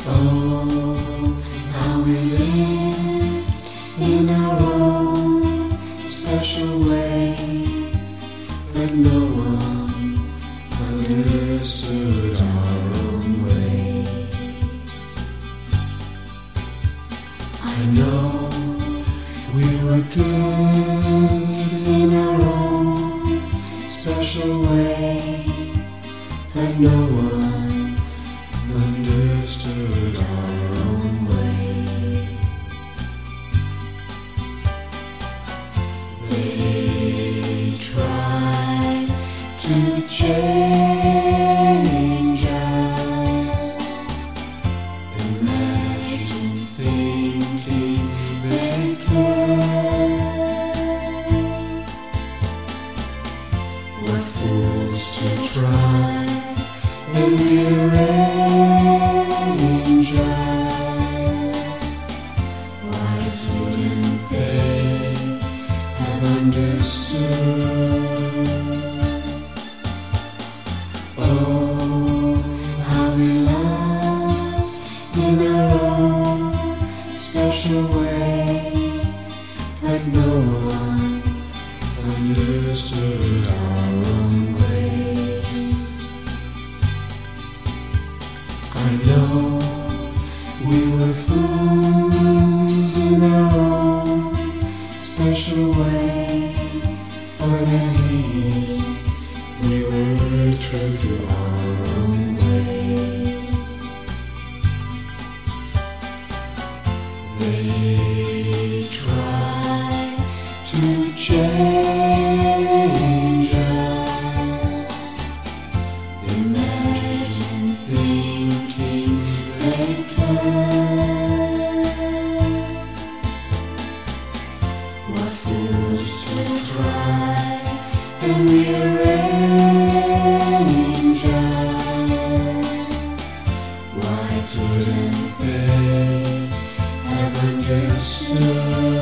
Oh, how we lived in our own special way, but no one understood our own way. I know we were good in our own special way, but no one understood our own way. They tried to change us, imagine thinking they could. What fools to try and rearrange us. Why couldn't they have understood? Oh, how we love in our own special way, but no one understood our own way. I know we were fools in our own special way, but at least we were true to our own way. They try to change us, imagine thinking they could. What fools to try and rearrange us. Why couldn't they have understood?